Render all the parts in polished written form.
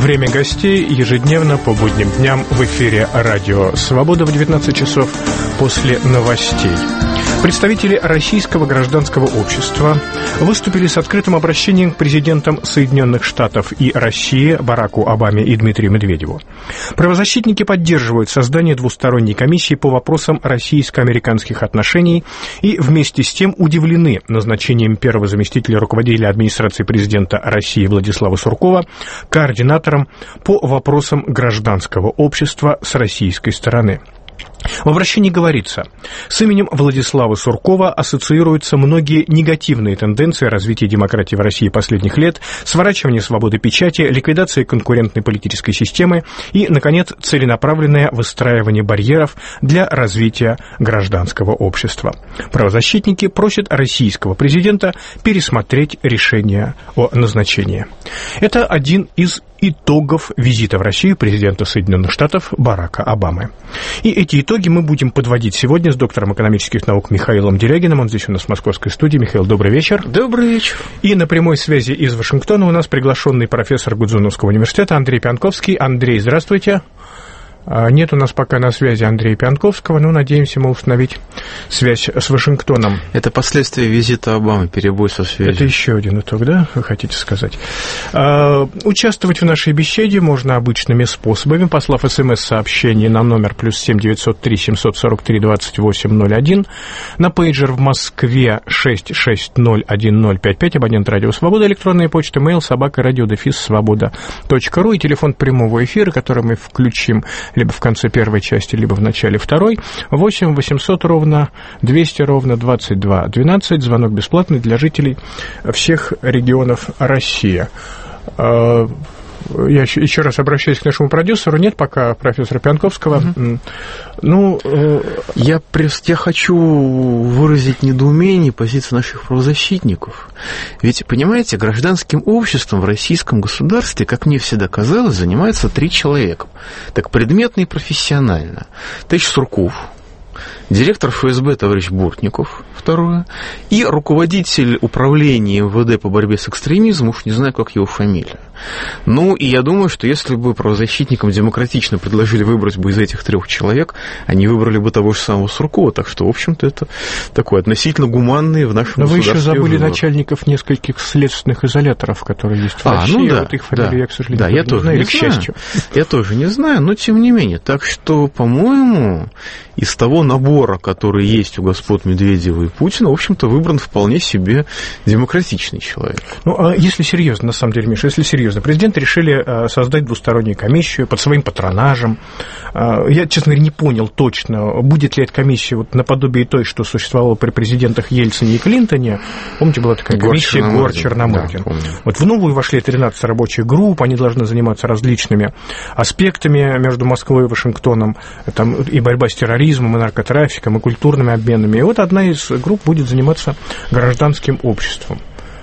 Время гостей ежедневно по будним дням в эфире «Радио Свобода» в 19 часов после новостей. Представители российского гражданского общества выступили с открытым обращением к президентам Соединенных Штатов и России Бараку Обаме и Дмитрию Медведеву. Правозащитники поддерживают создание двусторонней комиссии по вопросам российско-американских отношений и вместе с тем удивлены назначением первого заместителя руководителя администрации президента России Владислава Суркова координатором по вопросам гражданского общества с российской стороны. В обращении говорится, с именем Владислава Суркова ассоциируются многие негативные тенденции развития демократии в России последних лет, сворачивание свободы печати, ликвидация конкурентной политической системы и, наконец, целенаправленное выстраивание барьеров для развития гражданского общества. Правозащитники просят российского президента пересмотреть решение о назначении. Это один из итогов визита в Россию президента Соединенных Штатов Барака Обамы. И эти итоги мы будем подводить сегодня с доктором экономических наук Михаилом Делягиным. Он здесь у нас в московской студии. Михаил, добрый вечер. Добрый вечер. И на прямой связи из Вашингтона у нас приглашенный профессор Гудзоновского университета Андрей Пьянковский. Андрей, здравствуйте. Нет у нас пока на связи Андрея Пьянковского, но надеемся мы установить связь с Вашингтоном. Это последствия визита Обамы, перебой со связью. Это еще один итог, да, вы хотите сказать? Участвовать в нашей беседе можно обычными способами, послав СМС-сообщение на номер +7 903 743 2801, на пейджер в Москве 6601055, абонент Радио Свобода, электронная почта, mail @radio-svoboda.ru и телефон прямого эфира, который мы включим либо в конце первой части, либо в начале второй, 8 800 ровно 200 ровно 22 12, звонок бесплатный для жителей всех регионов России. Я еще раз обращаюсь к нашему продюсеру. Нет пока профессора Пьянковского. Я хочу выразить недоумение позиции наших правозащитников. Ведь, понимаете, гражданским обществом в российском государстве, как мне всегда казалось, занимаются 3 человека. Так предметно и профессионально. Товарищ Сурков, директор ФСБ товарищ Бортников, второе, и руководитель управления МВД по борьбе с экстремизмом, уж не знаю, как его фамилия. И я думаю, что если бы правозащитникам демократично предложили выбрать бы из этих 3 человек, они выбрали бы того же самого Суркова, так что, в общем-то, это такой относительно гуманный в нашем государстве. Но вы еще забыли начальников нескольких следственных изоляторов, которые есть в России. Да, вот их фамилии я, к сожалению, я тоже не знаю. К счастью. Я тоже не знаю, но тем не менее. Так что, по-моему, из того набора, который есть у господ Медведева и Путина, в общем-то, выбран вполне себе демократичный человек. А если серьезно, на самом деле, Миша, если серьезно, президенты решили создать двустороннюю комиссию под своим патронажем. Я, честно говоря, не понял точно, будет ли эта комиссия вот наподобие той, что существовала при президентах Ельцине и Клинтоне. Помните, была такая комиссия Гор-Черномырдин. Да, вот в новую вошли 13 рабочих групп, они должны заниматься различными аспектами между Москвой и Вашингтоном, там и борьба с терроризмом, и наркотрафиком, и культурными обменами. И вот одна из групп будет заниматься гражданским обществом.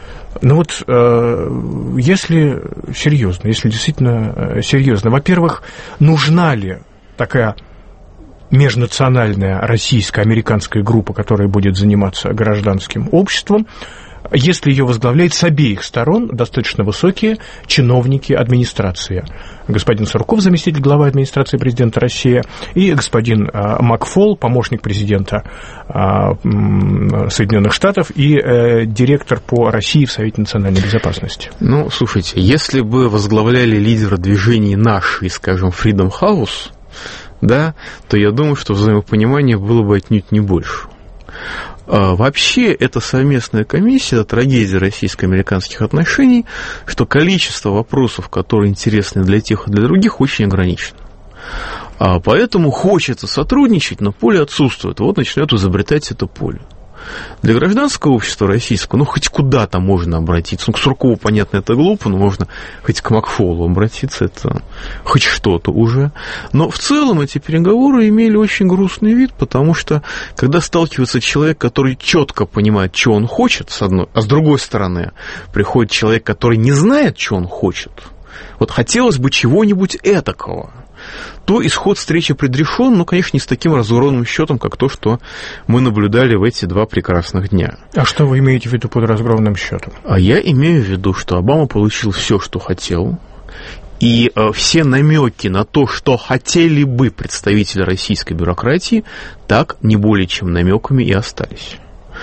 Если серьезно, если действительно серьезно, во-первых, нужна ли такая межнациональная российско-американская группа, которая будет заниматься гражданским обществом, если ее возглавляет с обеих сторон достаточно высокие чиновники администрации? Господин Сурков, заместитель главы администрации президента России, и господин Макфол, помощник президента Соединенных Штатов и директор по России в Совете национальной безопасности. Слушайте, если бы возглавляли лидеры движений наши, скажем, Freedom House, да, то я думаю, что взаимопонимание было бы отнюдь не больше. Вообще, эта совместная комиссия, это трагедия российско-американских отношений, что количество вопросов, которые интересны для тех и для других, очень ограничено. Поэтому хочется сотрудничать, но поле отсутствует. Вот начинают изобретать это поле. Для гражданского общества российского, хоть куда-то можно обратиться. К Суркову, понятно, это глупо, но можно хоть к Макфолу обратиться, это хоть что-то уже. Но в целом эти переговоры имели очень грустный вид, потому что, когда сталкивается человек, который четко понимает, что он хочет, с одной, а с другой стороны приходит человек, который не знает, что он хочет, вот хотелось бы чего-нибудь этакого, то исход встречи предрешен, но, конечно, не с таким разгромным счетом, как то, что мы наблюдали в эти 2 прекрасных дня. А что вы имеете в виду под разгромным счетом? А я имею в виду, что Обама получил все, что хотел, И все намеки на то, что хотели бы представители российской бюрократии, так не более чем намеками и остались.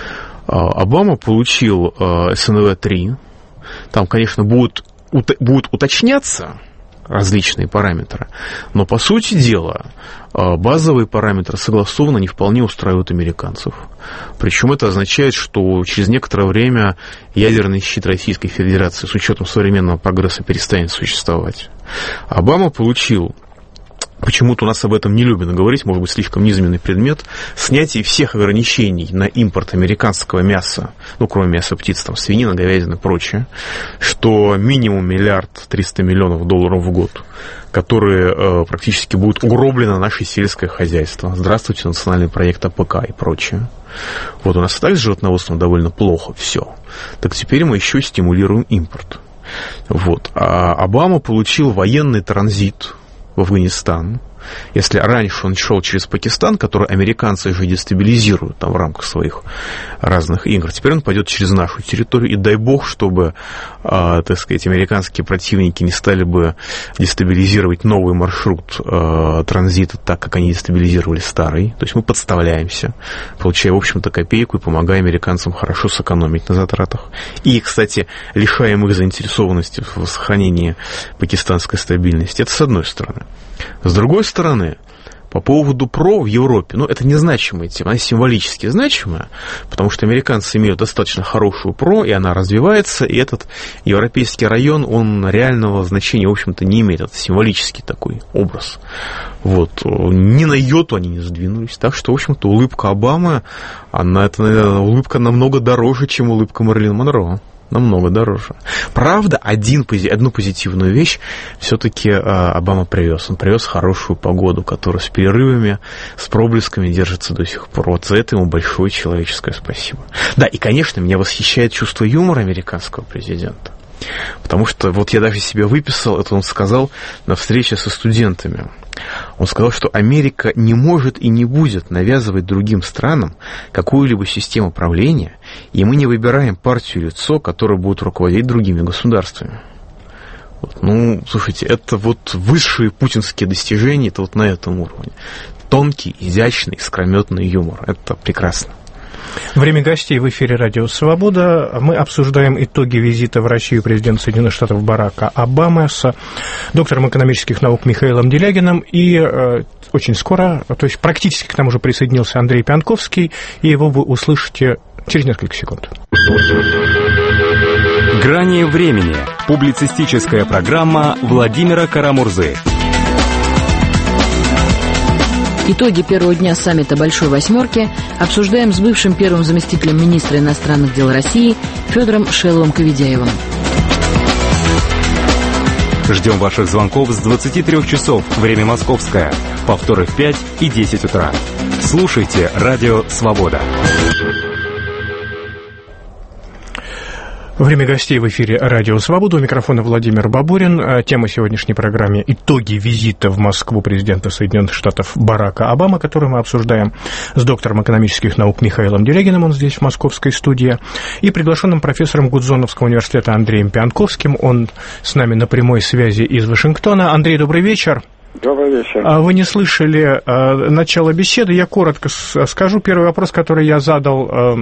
Обама получил СНВ-3. Там, конечно, будут уточняться различные параметры, но, по сути дела, базовые параметры согласованно не вполне устраивают американцев. Причем это означает, что через некоторое время ядерный щит Российской Федерации с учетом современного прогресса перестанет существовать. Обама получил, почему-то у нас об этом не любят говорить, может быть, слишком низменный предмет, снятие всех ограничений на импорт американского мяса, ну, кроме мяса птиц, там, свинина, говядина и прочее, что минимум $1 300 000 000 в год, которые практически будут угроблено наше сельское хозяйство. Здравствуйте, национальный проект АПК и прочее. Вот у нас и так с животноводством довольно плохо все. Так теперь мы еще стимулируем импорт. Вот. А Обама получил военный транзит в Афганистан. Если раньше он шел через Пакистан, который американцы же дестабилизируют там в рамках своих разных игр, теперь он пойдет через нашу территорию, и дай бог, чтобы, так сказать, американские противники не стали бы дестабилизировать новый маршрут транзита так, как они дестабилизировали старый. То есть мы подставляемся, получая, в общем-то, копейку и помогая американцам хорошо сэкономить на затратах. И, кстати, лишаем их заинтересованности в сохранении пакистанской стабильности. Это с одной стороны. С другой стороны, по поводу ПРО в Европе, ну, это незначимая тема, она символически значимая, потому что американцы имеют достаточно хорошую ПРО, и она развивается, и этот европейский район, он реального значения, в общем-то, не имеет. Это символический такой образ. Вот. Ни на йоту они не сдвинулись. Так что, в общем-то, улыбка Обамы, улыбка намного дороже, чем улыбка Мэрилин Монро. Намного дороже. Правда, одну позитивную вещь все-таки Обама привез. Он привез хорошую погоду, которая с перерывами, с проблесками держится до сих пор. Вот за это ему большое человеческое спасибо. Да, и, конечно, меня восхищает чувство юмора американского президента. Потому что вот я даже себе выписал, это он сказал на встрече со студентами. Он сказал, что Америка не может и не будет навязывать другим странам какую-либо систему правления, и мы не выбираем партию и лицо, которое будет руководить другими государствами. Вот, ну, слушайте, это вот высшие путинские достижения, это вот на этом уровне. Тонкий, изящный, искрометный юмор. Это прекрасно. Время гостей в эфире «Радио Свобода». Мы обсуждаем итоги визита в Россию президента Соединенных Штатов Барака Обамы с доктором экономических наук Михаилом Делягиным. И очень скоро, то есть практически к нам уже присоединился Андрей Пянковский, и его вы услышите через несколько секунд. «Грани времени». Публицистическая программа Владимира Карамурзы. Итоги первого дня саммита «Большой восьмерки» обсуждаем с бывшим первым заместителем министра иностранных дел России Федором Шейловым-Коведяевым. Ждем ваших звонков с 23 часов, время московское, повторы в 5 и 10 утра. Слушайте «Радио Свобода». Время гостей в эфире «Радио Свобода». У микрофона Владимир Бабурин. Тема сегодняшней программы – итоги визита в Москву президента Соединенных Штатов Барака Обамы, который мы обсуждаем с доктором экономических наук Михаилом Делягиным, он здесь в московской студии, и приглашенным профессором Гудзоновского университета Андреем Пянковским. Он с нами на прямой связи из Вашингтона. Андрей, добрый вечер. Добрый вечер. Вы не слышали начало беседы. Я коротко скажу. Первый вопрос, который я задал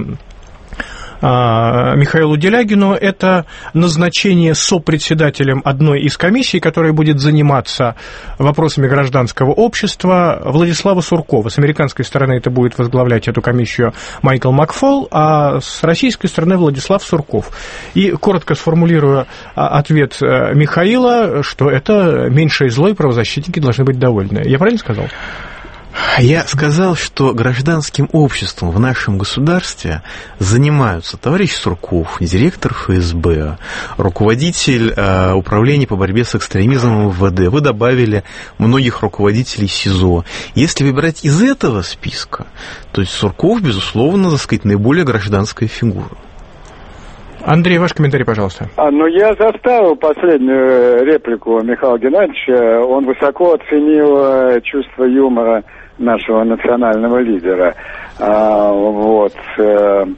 Михаилу Делягину, это назначение сопредседателем одной из комиссий, которая будет заниматься вопросами гражданского общества, Владислава Суркова. С американской стороны это будет возглавлять эту комиссию Майкл Макфол, а с российской стороны Владислав Сурков. И коротко сформулирую ответ Михаила, что это меньшее зло, и правозащитники должны быть довольны. Я правильно сказал? Я сказал, что гражданским обществом в нашем государстве занимаются товарищ Сурков, директор ФСБ, руководитель управления по борьбе с экстремизмом МВД. Вы добавили многих руководителей СИЗО. Если выбирать из этого списка, то есть Сурков, безусловно, так сказать, наиболее гражданская фигура. Андрей, ваш комментарий, пожалуйста. Я заставил последнюю реплику Михаила Геннадьевича. Он высоко оценил чувство юмора нашего национального лидера.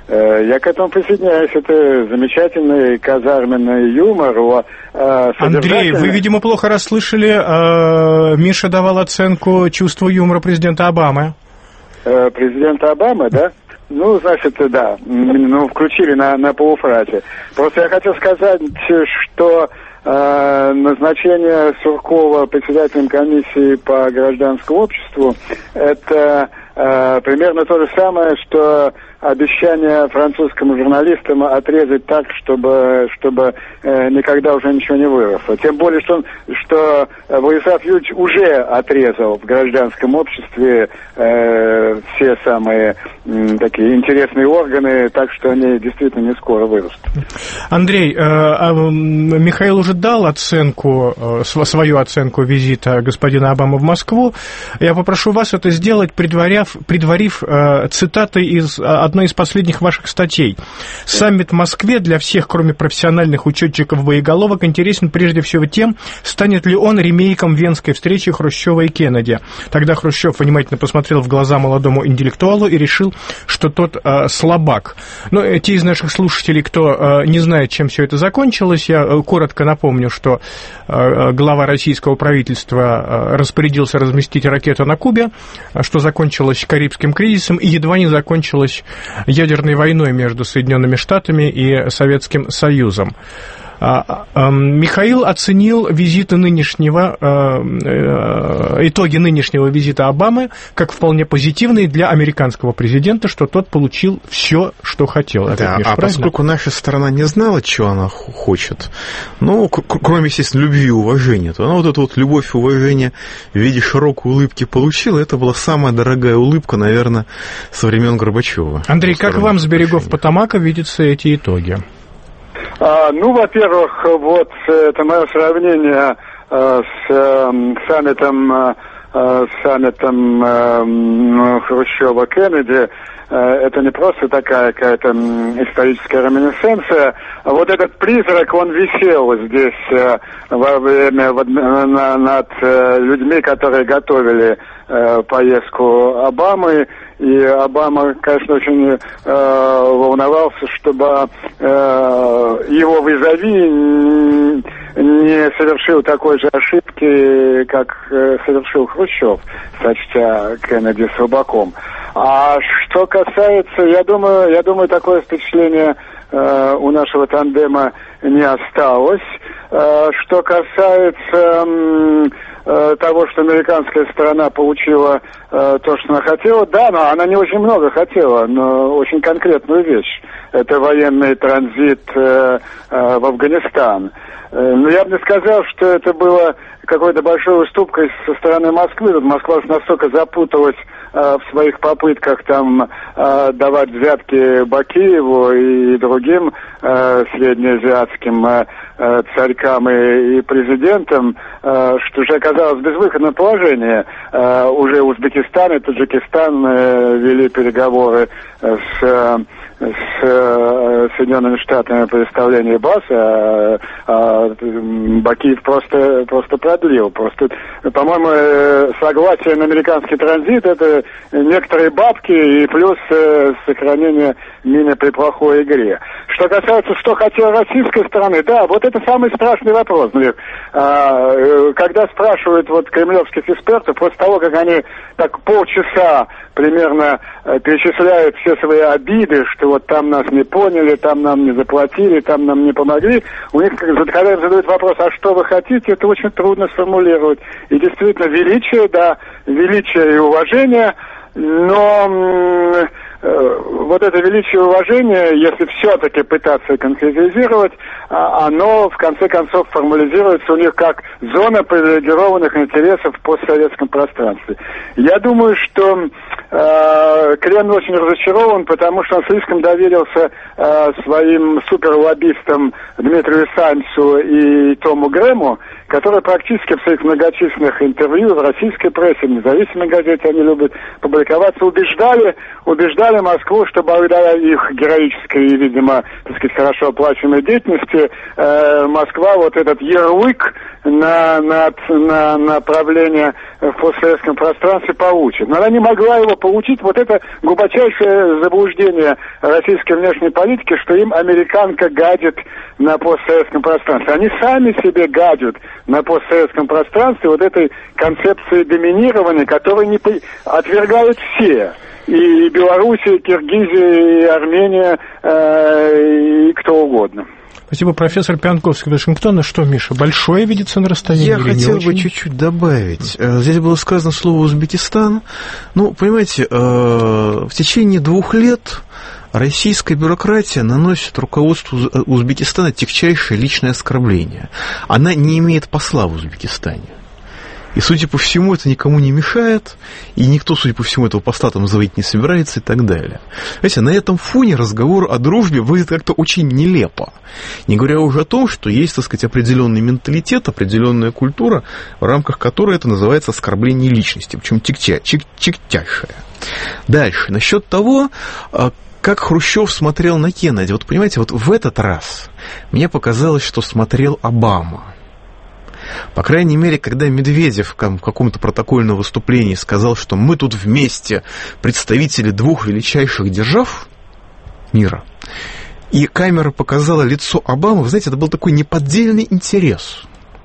Я к этому присоединяюсь. Это замечательный казарменный юмор. Андрей, вы, видимо, плохо расслышали. Миша давал оценку чувству юмора президента Обамы. Президента Обамы, да? Ну, значит, да. Ну, включили на полуфразе. Просто я хотел сказать, что назначение Суркова председателем комиссии по гражданскому обществу – это примерно то же самое, что обещание французским журналистам отрезать так, чтобы никогда уже ничего не выросло. Тем более, что Владислав Юрьевич уже отрезал в гражданском обществе все самые такие интересные органы, так что они действительно не скоро вырастут. Андрей, Михаил уже дал свою оценку визита господина Обамы в Москву. Я попрошу вас это сделать, предварив цитатой из одной из последних ваших статей. Саммит в Москве для всех, кроме профессиональных учетчиков-боеголовок, интересен прежде всего тем, станет ли он ремейком венской встречи Хрущева и Кеннеди. Тогда Хрущев внимательно посмотрел в глаза молодому интеллектуалу и решил, что тот слабак. Но те из наших слушателей, кто не знает, чем все это закончилось, я коротко напомню, что глава российского правительства распорядился разместить ракету на Кубе, что закончилось Карибским кризисом и едва не закончилось ядерной войной между Соединенными Штатами и Советским Союзом. Михаил оценил итоги нынешнего визита Обамы как вполне позитивные для американского президента, что тот получил все, что хотел. Да, Миш, поскольку наша страна не знала, чего она хочет, кроме, естественно, любви и уважения, то она вот эту вот любовь и уважение в виде широкой улыбки получила. Это была самая дорогая улыбка, наверное, со времен Горбачева. Андрей, как вам с берегов Потомака видятся эти итоги? Во-первых, вот это мое сравнение с саммитом Хрущева-Кеннеди. Это не просто такая какая-то историческая реминисценция. Вот этот призрак, он висел здесь во время над людьми, которые готовили поездку Обамы. И Обама, конечно, очень волновался, чтобы его визави не совершил такой же ошибки, как совершил Хрущев, сочтя Кеннеди слабаком. А что касается, я думаю, такое впечатление у нашего тандема не осталось. Что касается того, что американская сторона получила то, что она хотела, да, но она не очень много хотела, но очень конкретную вещь. Это военный транзит в Афганистан. Но я бы не сказал, что это было какой-то большой уступкой со стороны Москвы. Тут Москва настолько запуталась в своих попытках там давать взятки Бакиеву и другим среднеазиатским царькам и президентам, что уже оказалось безвыходное положение. Уже Узбекистан и Таджикистан вели переговоры с Соединенными Штатами по представлению баз, Бакиев просто продлил. По-моему, согласие на американский транзит — это некоторые бабки и плюс сохранение мины при плохой игре. Что касается, что хотела российская сторона, да, вот это самый страшный вопрос. Когда спрашивают кремлевских экспертов, после того, как они так полчаса примерно перечисляют все свои обиды, что вот там нас не поняли, там нам не заплатили, там нам не помогли, у них, когда им задают вопрос, а что вы хотите, это очень трудно сформулировать. И действительно, величие, да, величие и уважение, но вот это величие и уважение, если все-таки пытаться конкретизировать, оно в конце концов формализируется у них как зона привилегированных интересов в постсоветском пространстве. Я думаю, что Кремль очень разочарован, потому что он слишком доверился своим суперлоббистам Дмитрию Санцу и Тому Грэму, которые практически в своих многочисленных интервью в российской прессе, в независимой газете они любят публиковаться, убеждали Москву, что благодаря их героической и, видимо, так сказать, хорошо оплачиваемой деятельности Москва вот этот ярлык на направление в постсоветском пространстве получит. Но она не могла его получить вот это глубочайшее заблуждение российской внешней политики, что им американка гадит на постсоветском пространстве. Они сами себе гадят на постсоветском пространстве вот этой концепции доминирования, которую не отвергают все. И Белоруссия, и Киргизия, и Армения, и кто угодно. Спасибо, профессор Пьянковский из Вашингтона. Что, Миша, большое видится на расстоянии? Я хотел бы чуть-чуть добавить. Здесь было сказано слово «Узбекистан». Ну, понимаете, в течение 2 лет российская бюрократия наносит руководству Узбекистана тягчайшее личное оскорбление. Она не имеет посла в Узбекистане. И, судя по всему, это никому не мешает, и никто, судя по всему, этого посла там заводить не собирается и так далее. Знаете, на этом фоне разговор о дружбе выглядит как-то очень нелепо. Не говоря уже о том, что есть, так сказать, определенный менталитет, определенная культура, в рамках которой это называется оскорбление личности, причем тягчайшее. Дальше, насчет того, как Хрущев смотрел на Кеннеди. Вот понимаете, вот в этот раз мне показалось, что смотрел Обама. По крайней мере, когда Медведев в каком-то протокольном выступлении сказал, что мы тут вместе представители 2 величайших держав мира, и камера показала лицо Обамы, вы знаете, это был такой неподдельный интерес.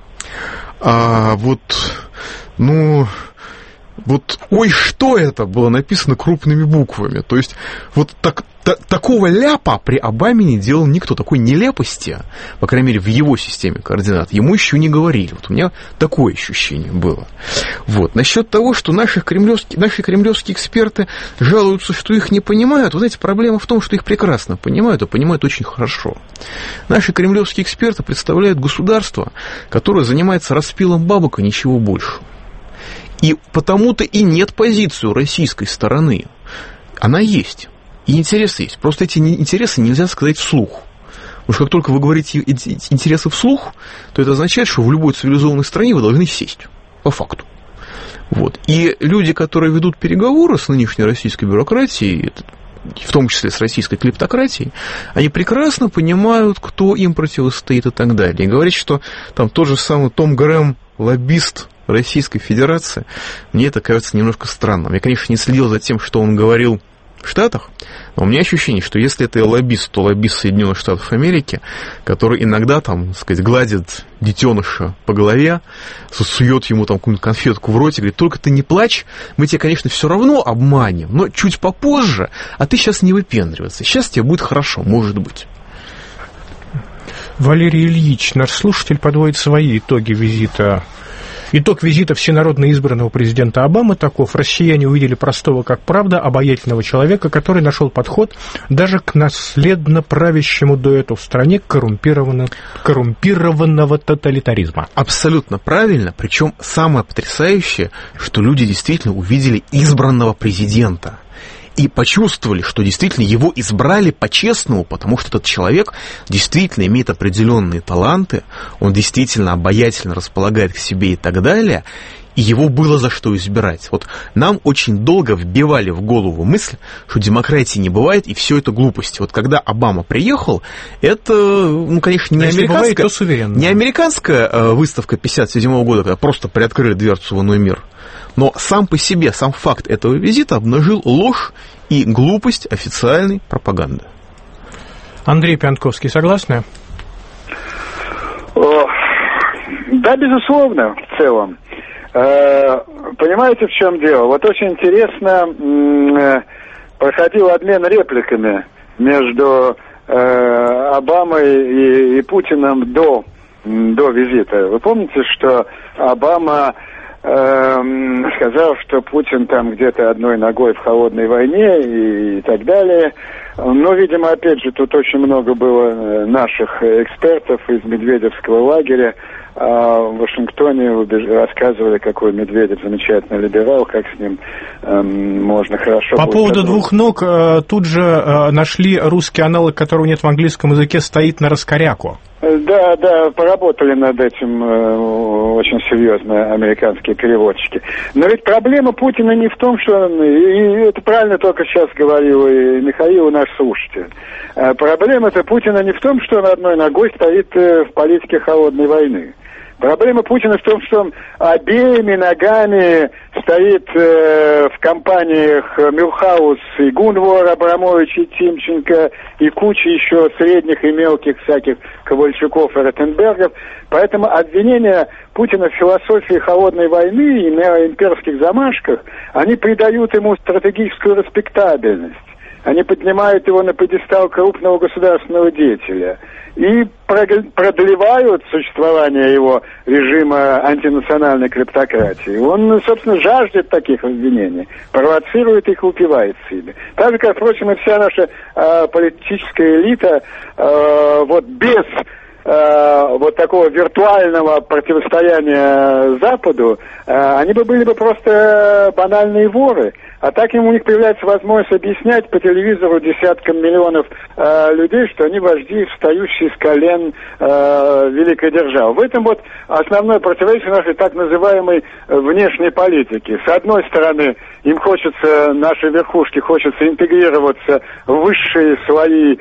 Ой, что это было написано крупными буквами. То есть, вот такого ляпа при Обаме не делал никто. Такой нелепости, по крайней мере, в его системе координат, ему еще не говорили. Вот у меня такое ощущение было. Вот. Насчет того, что наши кремлевские эксперты жалуются, что их не понимают, вы знаете, проблема в том, что их прекрасно понимают, и понимают очень хорошо. Наши кремлевские эксперты представляют государство, которое занимается распилом бабок и ничего больше. И потому-то и нет позиции у российской стороны. Она есть. И интересы есть. Просто эти интересы нельзя сказать вслух. Потому что как только вы говорите интересы вслух, то это означает, что в любой цивилизованной стране вы должны сесть. По факту. Вот. И люди, которые ведут переговоры с нынешней российской бюрократией, в том числе с российской клептократией, они прекрасно понимают, кто им противостоит и так далее. И говорить, что там тот же самый Том Грэм, лоббист Российской Федерации, мне это кажется немножко странным. Я, конечно, не следил за тем, что он говорил в Штатах, но у меня ощущение, что если это лоббист, то лоббист Соединенных Штатов Америки, который иногда, там, так сказать, гладит детеныша по голове, сует ему там какую-нибудь конфетку в рот и говорит: только ты не плачь, мы тебя, конечно, все равно обманем, но чуть попозже, а ты сейчас не выпендривайся, сейчас тебе будет хорошо, может быть. Валерий Ильич, наш слушатель, подводит свои итоги визита. Итог визита всенародно избранного президента Обамы таков: россияне увидели простого как правда, обаятельного человека, который нашел подход даже к наследно правящему дуэту в стране коррумпированного тоталитаризма. Абсолютно правильно, причем самое потрясающее, что люди действительно увидели избранного президента. И почувствовали, что действительно его избрали по-честному, потому что этот человек действительно имеет определенные таланты, он действительно обаятельно располагает к себе и так далее, и его было за что избирать. Вот нам очень долго вбивали в голову мысль, что демократии не бывает, и все это глупости. Вот когда Обама приехал, это, конечно, не американская выставка 1957 года, когда просто приоткрыли дверцу в иной мир. Но сам по себе, сам факт этого визита обнажил ложь и глупость официальной пропаганды. Андрей Пьянковский, согласны? Да, безусловно, в целом. Понимаете, в чем дело? Вот очень интересно проходил обмен репликами между Обамой и Путиным до визита. Вы помните, что Обама сказал, что Путин там где-то одной ногой в холодной войне и так далее. Но, видимо, опять же, тут очень много было наших экспертов из медведевского лагеря. А в Вашингтоне рассказывали, какой Медведев замечательный либерал, как с ним можно хорошо... По поводу двух ног тут же нашли русский аналог, которого нет в английском языке, стоит на раскоряку. Да, поработали над этим очень серьезно американские переводчики. Но ведь проблема Путина не в том, что... И это правильно только сейчас говорил и Михаил, и наш слушатель. Проблема-то Путина не в том, что он одной ногой стоит в политике холодной войны. Проблема Путина в том, что он обеими ногами стоит в компаниях Мюрхаус и Гунвор Абрамович и Тимченко и куча еще средних и мелких всяких Ковальчуков и Ротенбергов. Поэтому обвинения Путина в философии холодной войны и на имперских замашках, они придают ему стратегическую респектабельность. Они поднимают его на пьедестал крупного государственного деятеля и продлевают существование его режима антинациональной клептократии. Он, собственно, жаждет таких обвинений, провоцирует их, упивается ими. Так же, как, впрочем, и вся наша политическая элита, вот без вот такого виртуального противостояния Западу, они бы были бы просто банальные воры. А так у них появляется возможность объяснять по телевизору десяткам миллионов людей, что они вожди, встающие с колен великой державы. В этом вот основное противоречие нашей так называемой внешней политики. С одной стороны, им хочется, нашей верхушке хочется интегрироваться в высшие слои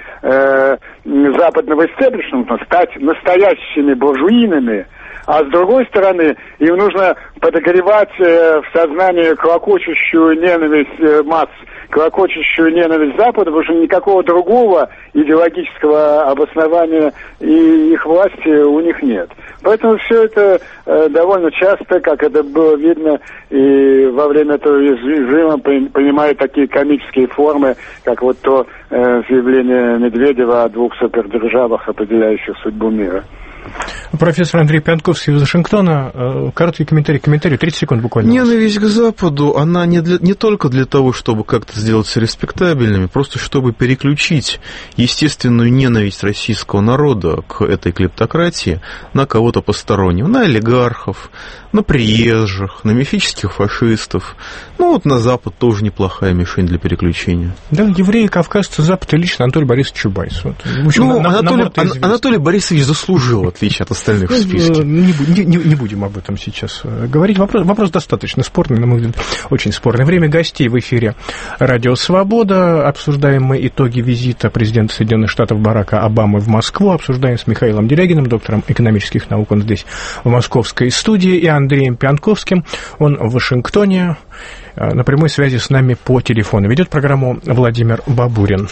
западного истеблишмента, стать настоящими буржуинами, а с другой стороны, им нужно подогревать в сознании клокочущую ненависть масс, клокочущую ненависть Запада, потому что никакого другого идеологического обоснования и их власти у них нет. Поэтому все это довольно часто, как это было видно, и во время этого режима принимает такие комические формы, как вот то заявление Медведева о двух супердержавах, определяющих судьбу мира. Профессор Андрей Пьянковский из Вашингтона. Короткий комментарий, 30 секунд буквально. Ненависть к Западу, она не только для того, чтобы как-то сделаться респектабельными, просто чтобы переключить естественную ненависть российского народа к этой клептократии на кого-то постороннего, на олигархов, на приезжих, на мифических фашистов. Ну вот на Запад тоже неплохая мишень для переключения. Да, евреи, кавказцы, Запад и лично Анатолий Борисович Чубайс. Вот. В общем, Анатолий Борисович заслужил, в отличие от остальных в списке. Не будем об этом сейчас говорить. Вопрос достаточно спорный, на мой взгляд, очень спорный. Время гостей в эфире «Радио Свобода». Обсуждаем мы итоги визита президента Соединенных Штатов Барака Обамы в Москву. Обсуждаем с Михаилом Делягиным, доктором экономических наук. Он здесь, в московской студии. И Андреем Пьянковским. Он в Вашингтоне. На прямой связи с нами по телефону. Ведет программу Владимир Бабурин.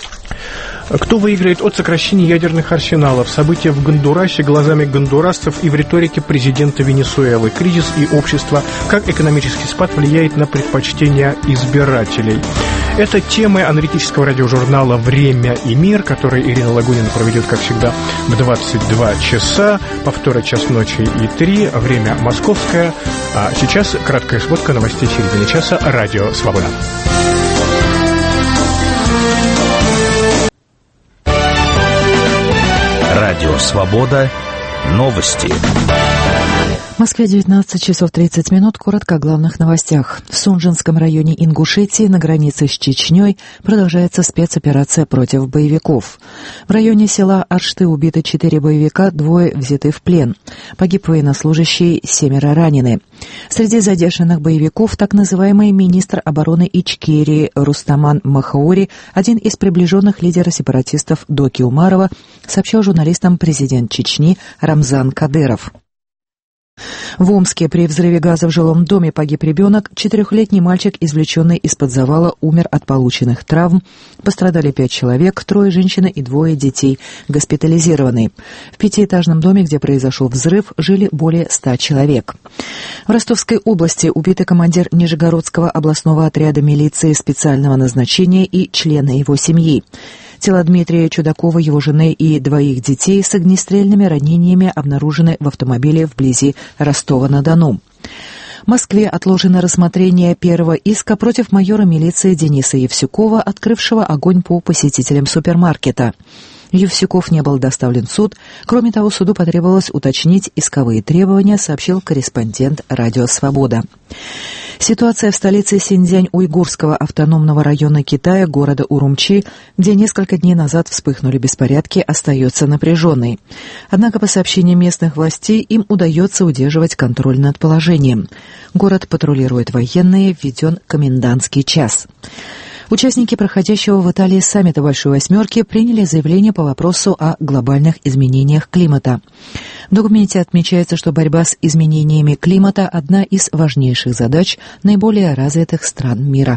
Кто выиграет от сокращения ядерных арсеналов? События в Гондурасе глазами гондурасцев и в риторике президента Венесуэлы. Кризис и общество. Как экономический спад влияет на предпочтения избирателей? Это темы аналитического радиожурнала «Время и мир», который Ирина Лагунина проведет, как всегда, в 22 часа. Повторы час ночи и 3. Время московское. А сейчас краткая сводка новостей середины часа. Радио «Свобода». Радио «Свобода». Новости. В Москве 19 часов 30 минут. Коротко о главных новостях. В Сунжинском районе Ингушетии на границе с Чечней продолжается спецоперация против боевиков. В районе села Аршты убиты 4 боевика, 2 взяты в плен. Погиб военнослужащий, 7 ранены. Среди задержанных боевиков так называемый министр обороны Ичкерии Рустаман Махаури, один из приближенных лидера сепаратистов Доки Умарова, сообщил журналистам президент Чечни Рамзан Кадыров. В Омске при взрыве газа в жилом доме погиб ребенок. 4-летний мальчик, извлеченный из-под завала, умер от полученных травм. Пострадали 5 человек, 3 женщины и 2 детей, госпитализированы. В 5-этажном доме, где произошел взрыв, жили более 100 человек. В Ростовской области убиты командир Нижегородского областного отряда милиции специального назначения и члены его семьи. Тело Дмитрия Чудакова, его жены и 2 детей с огнестрельными ранениями обнаружены в автомобиле вблизи Ростова-на-Дону. В Москве отложено рассмотрение первого иска против майора милиции Дениса Евсюкова, открывшего огонь по посетителям супермаркета. Евсюков не был доставлен в суд. Кроме того, суду потребовалось уточнить исковые требования, сообщил корреспондент «Радио Свобода». Ситуация в столице Синьцзянь-Уйгурского автономного района Китая, города Урумчи, где несколько дней назад вспыхнули беспорядки, остается напряженной. Однако, по сообщениям местных властей, им удается удерживать контроль над положением. Город патрулируют военные, введен комендантский час. Участники проходящего в Италии саммита Большой Восьмерки приняли заявление по вопросу о глобальных изменениях климата. В документе отмечается, что борьба с изменениями климата – одна из важнейших задач наиболее развитых стран мира.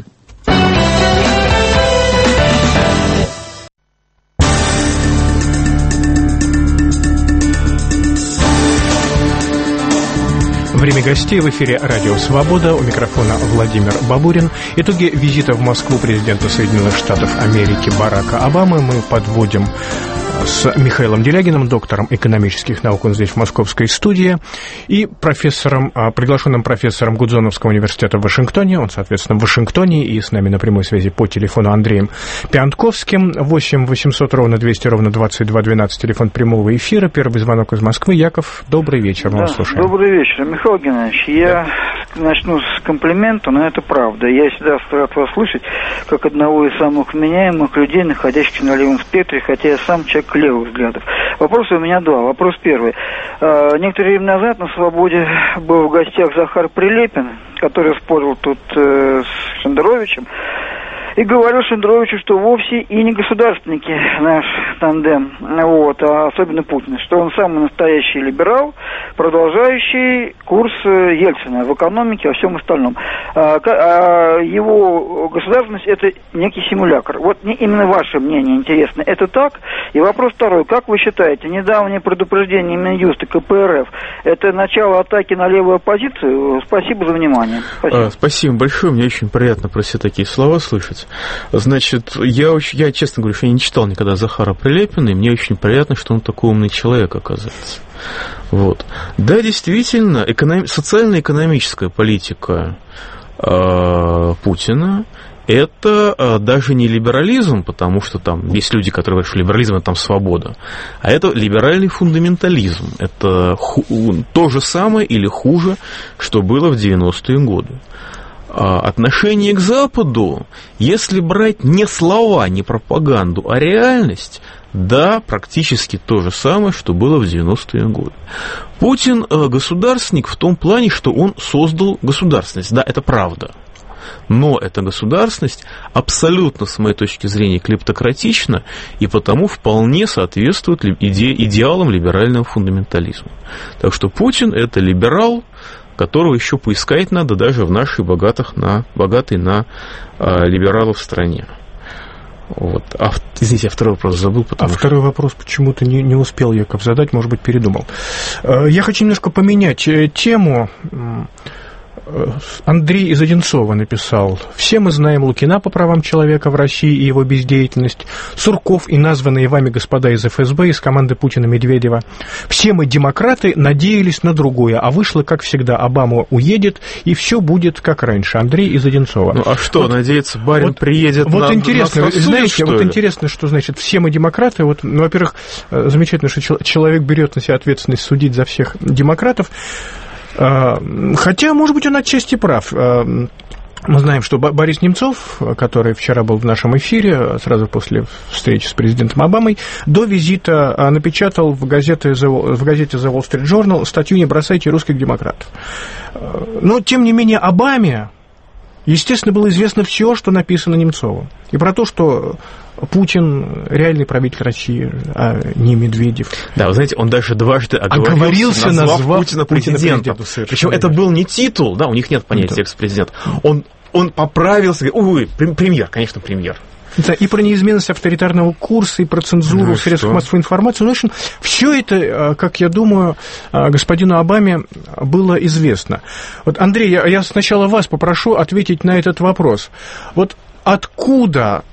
Время гостей в эфире «Радио Свобода». У микрофона Владимир Бабурин. Итоги визита в Москву президента Соединенных Штатов Америки Барака Обамы мы подводим с Михаилом Делягиным, доктором экономических наук, он здесь в московской студии, и приглашенным профессором Гудзоновского университета в Вашингтоне, он, соответственно, в Вашингтоне, и с нами на прямой связи по телефону Андреем Пиантковским, 8 800 ровно 200 ровно 22 12, телефон прямого эфира, первый звонок из Москвы. Яков, добрый вечер, мы вас слушаем. Добрый вечер, Михаил Геннадьевич, я начну с комплимента, но это правда. Я всегда рад вас слышать, как одного из самых вменяемых людей, находящихся на левом спектре, хотя я сам человек левых взглядов. Вопросы у меня два. Вопрос первый. Некоторое время назад на «Свободе» был в гостях Захар Прилепин, который спорил тут с Шендеровичем, и говорил Шендеровичу, что вовсе и не государственники наш тандем, а особенно Путин, что он самый настоящий либерал, продолжающий курс Ельцина в экономике, во всем остальном. Его государственность – это некий симулятор. Вот мне именно ваше мнение интересно. Это так? И вопрос второй. Как вы считаете, недавнее предупреждение Минюста КПРФ – это начало атаки на левую оппозицию? Спасибо за внимание. Спасибо большое. Мне очень приятно про все такие слова слышать. Значит, я, честно говорю, что я не читал никогда Захара Прилепина, и мне очень приятно, что он такой умный человек, оказывается. Вот. Да, действительно, социально-экономическая политика Путина – это даже не либерализм, потому что там есть люди, которые говорят, что либерализм – это там свобода, а это либеральный фундаментализм. Это то же самое или хуже, что было в 90-е годы. Отношение к Западу, если брать не слова, не пропаганду, а реальность, да, практически то же самое, что было в 90-е годы. Путин государственник в том плане, что он создал государственность. Да, это правда. Но эта государственность абсолютно, с моей точки зрения, клептократична и потому вполне соответствует идеалам либерального фундаментализма. Так что Путин – это либерал, которого еще поискать надо даже в нашей богатой на либералов стране. Вот. Извините, я второй вопрос забыл. Второй вопрос почему-то не успел Яков задать, может быть, передумал. Я хочу немножко поменять тему. Андрей из Одинцова написал: «Все мы знаем Лукина по правам человека в России и его бездеятельность, Сурков и названные вами господа из ФСБ, из команды Путина-Медведева. Все мы, демократы, надеялись на другое, а вышло, как всегда, Обама уедет, и все будет как раньше». Андрей из Одинцова. Ну, а что, надеется, барин приедет вот интересно, нас рассудит, знаете, вот интересно, что значит «все мы демократы». Вот, ну, во-первых, замечательно, что человек берет на себя ответственность судить за всех демократов. Хотя, может быть, он отчасти прав. Мы знаем, что Борис Немцов, который вчера был в нашем эфире, сразу после встречи с президентом Обамой, до визита напечатал в газете The Wall Street Journal статью «Не бросайте русских демократов». Но, тем не менее, Обаме, естественно, было известно все, что написано Немцовым. И про то, что Путин реальный правитель России, а не Медведев. Да, вы знаете, он даже дважды оговорился, назвав Путина президентом. Причем это был не титул, да, у них нет понятия экс-президент. Он поправился, премьер, конечно, премьер. Да, и про неизменность авторитарного курса, и про цензуру в средствах массовой информации. Ну, в общем, все это, как я думаю, господину Обаме было известно. Вот, Андрей, я сначала вас попрошу ответить на этот вопрос. Вот откуда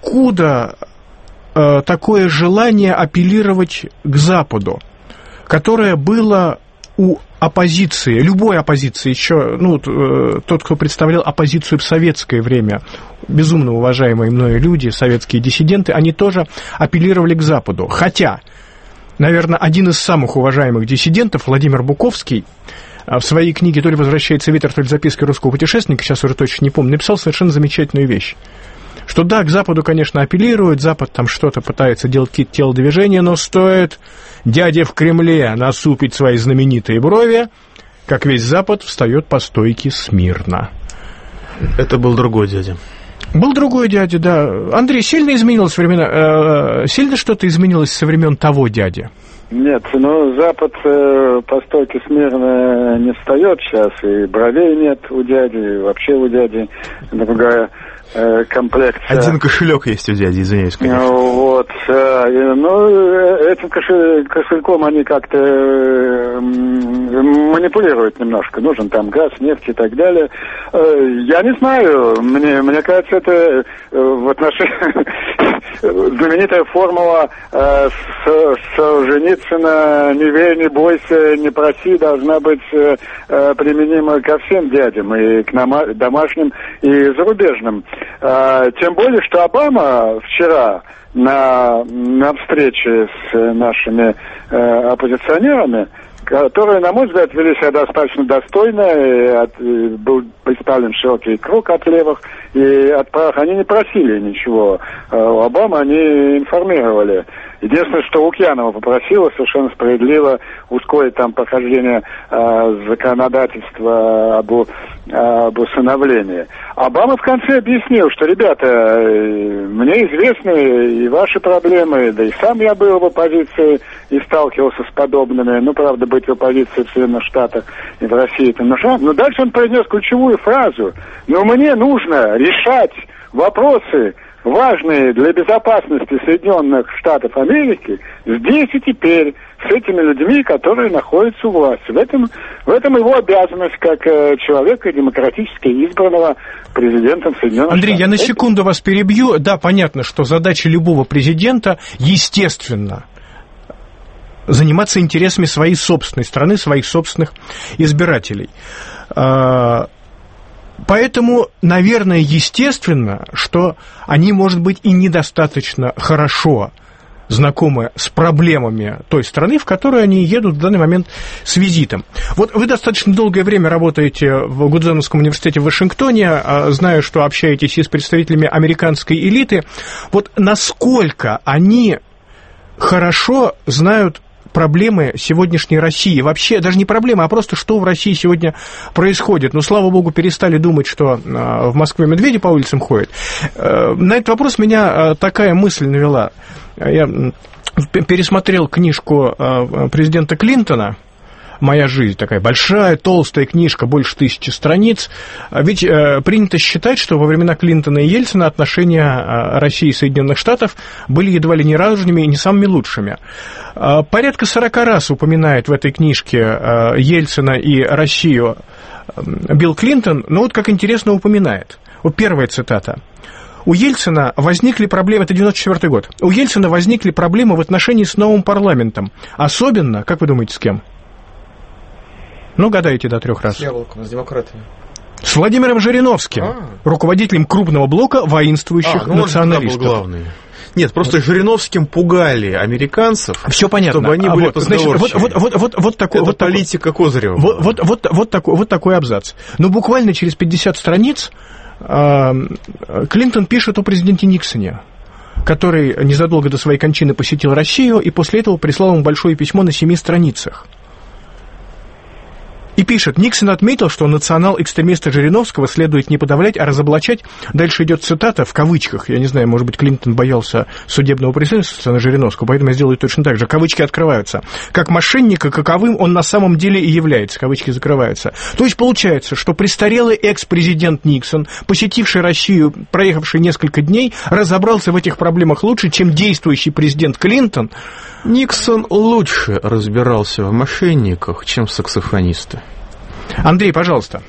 такое желание апеллировать к Западу, которое было у оппозиции, любой оппозиции, еще, тот, кто представлял оппозицию в советское время, безумно уважаемые мною люди, советские диссиденты, они тоже апеллировали к Западу. Хотя, наверное, один из самых уважаемых диссидентов, Владимир Буковский, в своей книге «То ли возвращается ветер, то ли записки русского путешественника», сейчас уже точно не помню, написал совершенно замечательную вещь. Что да, к Западу, конечно, апеллируют, Запад там что-то пытается делать, какие-то телодвижения, но стоит дяде в Кремле насупить свои знаменитые брови, как весь Запад встает по стойке смирно. Это был другой дядя. Был другой дядя, да. Андрей, сильно изменилось времена, сильно что-то изменилось со времен того дяди? Нет, ну, Запад по стойке смирно не встает сейчас, и бровей нет у дяди, и вообще у дяди другая комплекция. Один кошелек есть у дяди, извиняюсь, конечно. Вот, этим кошельком они как-то манипулируют немножко. Нужен там газ, нефть и так далее. Я не знаю, мне кажется, это в отношении знаменитая формула Солженицына «Не верь, не бойся, не проси» должна быть применима ко всем дядям, и к домашним, и зарубежным. Тем более, что Обама вчера на встрече с нашими оппозиционерами, которые, на мой взгляд, вели себя достаточно достойно, и был представлен широкий круг от левых и от правых. Они не просили ничего у Обамы, они информировали. Единственное, что Лукьянова попросила совершенно справедливо ускорить там прохождение законодательства об усыновлении. Обама в конце объяснил, что, ребята, мне известны и ваши проблемы, да и сам я был в оппозиции и сталкивался с подобными. Ну, правда, быть в оппозиции в Соединенных Штатах и в России это нужно. Но дальше он произнес ключевую фразу. Но мне нужно решать вопросы, важные для безопасности Соединенных Штатов Америки, здесь и теперь, с этими людьми, которые находятся у власти. В этом его обязанность как человека демократически избранного президентом Соединенных Штатов. Андрей, я на секунду вас перебью. Да, понятно, что задача любого президента, естественно, заниматься интересами своей собственной страны, своих собственных избирателей. Поэтому, наверное, естественно, что они, может быть, и недостаточно хорошо знакомы с проблемами той страны, в которую они едут в данный момент с визитом. Вот вы достаточно долгое время работаете в Гудзоновском университете в Вашингтоне, знаю, что общаетесь и с представителями американской элиты. Вот насколько они хорошо знают проблемы сегодняшней России. Вообще, даже не проблемы, а просто что в России сегодня происходит. Ну, слава богу, перестали думать, что в Москве медведи по улицам ходят. На этот вопрос меня такая мысль навела. Я пересмотрел книжку президента Клинтона «Моя жизнь», такая большая, толстая книжка, больше 1000 страниц. Ведь принято считать, что во времена Клинтона и Ельцина отношения России и Соединенных Штатов были едва ли не радужными и не самыми лучшими. Порядка 40 раз упоминает в этой книжке Ельцина и Россию Билл Клинтон, но вот как интересно упоминает. Вот первая цитата. У Ельцина возникли проблемы, это 94-й год, у Ельцина возникли проблемы в отношении с новым парламентом. Особенно, как вы думаете, с кем? Ну, гадайте до 3 раз. С Яблоком, с демократами. С Владимиром Жириновским, руководителем крупного блока воинствующих националистов. Был главный. Нет, просто Жириновским пугали американцев, все понятно, чтобы они были позговорчивее. Вот такой, это политика Козырева. Вот такой абзац. Но буквально через 50 страниц Клинтон пишет о президенте Никсоне, который незадолго до своей кончины посетил Россию и после этого прислал ему большое письмо на 7 страницах. И пишет, Никсон отметил, что национал-экстремиста Жириновского следует не подавлять, а разоблачать. Дальше идет цитата в кавычках. Я не знаю, может быть, Клинтон боялся судебного преследования Жириновского, поэтому я сделаю точно так же. Кавычки открываются. Как мошенника, каковым он на самом деле и является. Кавычки закрываются. То есть получается, что престарелый экс-президент Никсон, посетивший Россию, проехавший несколько дней, разобрался в этих проблемах лучше, чем действующий президент Клинтон. Никсон лучше разбирался в мошенниках, чем саксофонисты. Андрей, пожалуйста.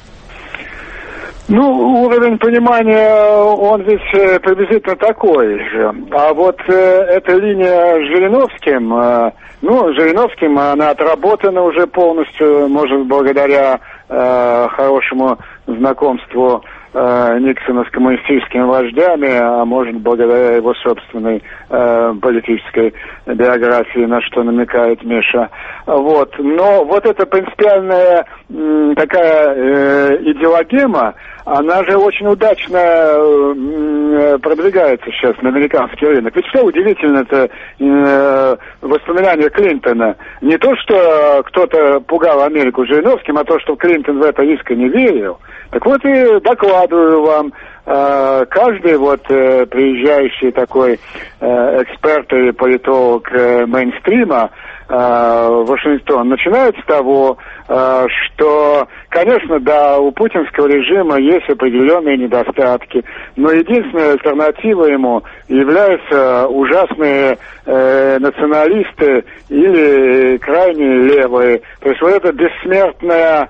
Ну, уровень понимания, он ведь приблизительно такой же. А вот эта линия с Жириновским, Жириновским она отработана уже полностью, может, благодаря хорошему знакомству Никсона с коммунистическими вождями, а может, благодаря его собственной политической биографии, на что намекает Миша. Вот. Но вот эта принципиальная такая идеологема, она же очень удачно продвигается сейчас на американский рынок. Ведь что удивительно, это воспоминания Клинтона. Не то, что кто-то пугал Америку Жириновским, а то, что Клинтон в это искренне верил. Так вот и докладываю вам, каждый приезжающий такой эксперт и политолог мейнстрима в Вашингтон начинает с того, что, конечно, да, у путинского режима есть определенные недостатки, но единственной альтернативой ему являются ужасные националисты или крайне левые. То есть эта бессмертная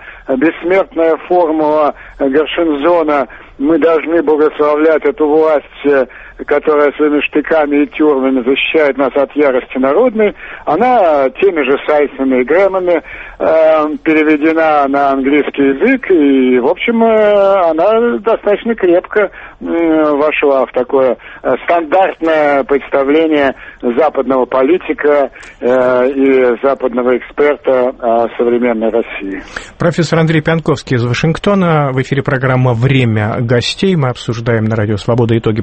формула Гершензона, мы должны благословлять эту власть, которая своими штыками и тюрьмами защищает нас от ярости народной, она теми же Сайсами и Грэмами переведена на английский язык, и, в общем, она достаточно крепко вошла в такое стандартное представление западного политика и западного эксперта о современной России. Профессор Андрей Пьянковский из Вашингтона. В эфире программа «Время гостей». Мы обсуждаем на радио «Свобода» итоги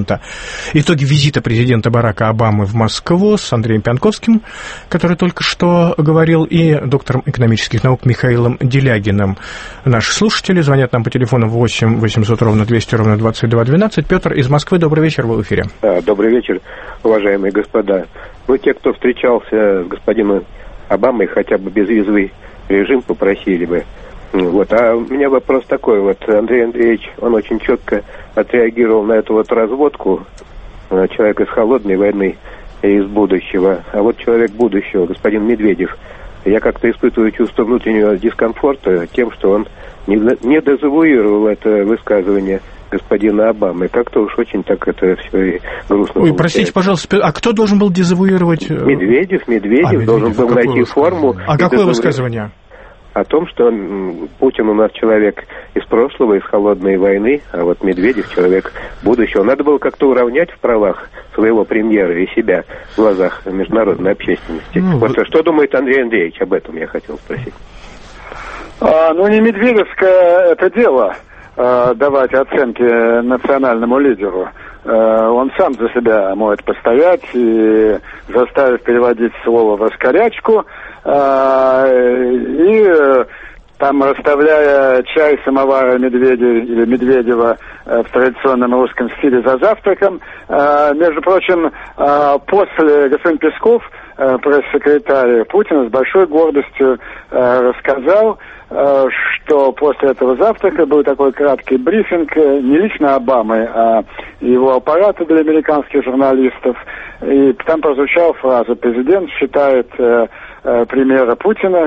визита президента Барака Обамы в Москву с Андреем Пьянковским, который только что говорил, и доктором экономических наук Михаилом Делягиным. Наши слушатели звонят нам по телефону 8 800 ровно 200 ровно 2212. Петр из Москвы, добрый вечер, вы в эфире. Добрый вечер, уважаемые господа. Те, кто встречался с господином Обамой, хотя бы безвизовый режим попросили бы. А у меня вопрос такой. Андрей Андреевич, он очень четко отреагировал на эту разводку. Человек из холодной войны и из будущего. А человек будущего, господин Медведев, я как-то испытываю чувство внутреннего дискомфорта тем, что он не дезавуировал это высказывание господина Обамы. Как-то уж очень так это все и грустно. Ой, простите, пожалуйста, а кто должен был дезавуировать? Медведев должен был найти форму. А какое высказывание? О том, что Путин у нас человек из прошлого, из холодной войны, а Медведев человек будущего. Надо было как-то уравнять в правах своего премьера и себя в глазах международной общественности. Что думает Андрей Андреевич об этом, я хотел спросить. Не медведевское это дело давать оценки национальному лидеру. Он сам за себя может постоять и заставить переводить слово в раскорячку, и там, расставляя чай, самовара Медведева в традиционном русском стиле за завтраком. Между прочим, после господин Песков, пресс-секретарь Путина, с большой гордостью рассказал, что после этого завтрака был такой краткий брифинг не лично Обамы, а его аппарата для американских журналистов. И там прозвучала фраза: президент считает премьера Путина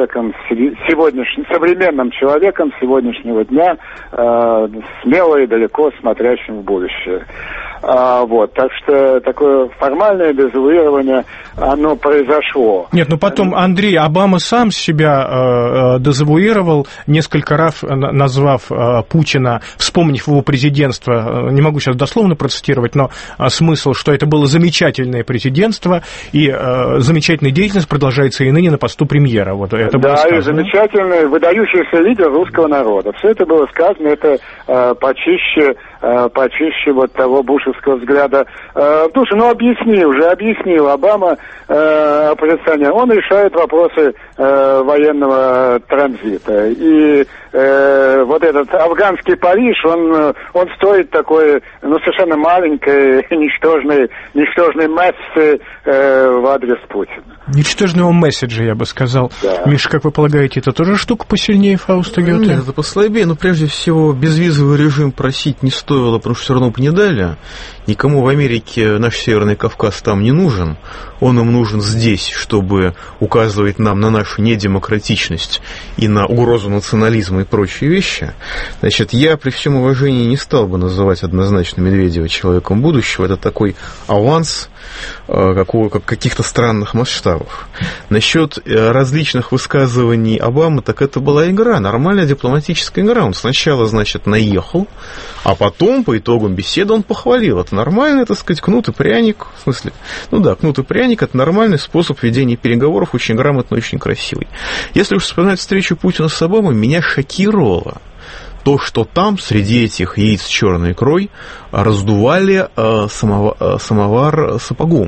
современным человеком сегодняшнего дня, смело и далеко смотрящим в будущее. Так что такое формальное дезавуирование, оно произошло. Нет, потом Андрей Обама сам себя дезавуировал, несколько раз назвав Путина, вспомнив его президентство, не могу сейчас дословно процитировать, но смысл, что это было замечательное президентство, и замечательная деятельность продолжается и ныне на посту премьера. Это было сказано. И замечательный, выдающийся лидер русского народа. Все это было сказано, это почище того бушевского взгляда в душе. Объяснил Обама, оппозиционер. Он решает вопросы военного транзита. И этот афганский Париж, он стоит такой, совершенно маленькой, ничтожной мессы в адрес Путина. Ничтожного месседжа, я бы сказал. Да. Миша, как вы полагаете, это тоже штука посильнее Фауста Гёте? Нет, это послабее, но прежде всего безвизовый режим просить не стоило, потому что все равно бы не дали. Никому в Америке наш Северный Кавказ там не нужен. Он им нужен здесь, чтобы указывать нам на нашу недемократичность и на угрозу национализма и прочие вещи. Значит, я при всем уважении не стал бы называть однозначно Медведева человеком будущего. Это такой аванс каких-то странных масштабов. Насчет различных высказываний Обамы, так это была игра, нормальная дипломатическая игра. Он сначала, наехал, а потом, по итогам беседы, он похвалил. Это нормальный, кнут и пряник. В смысле, кнут и пряник — это нормальный способ ведения переговоров, очень грамотный, очень красивый. Если уж вспоминать встречу Путина с Обамой, меня шокировало то, что там среди этих яиц с черной икрой раздували самовар сапогом.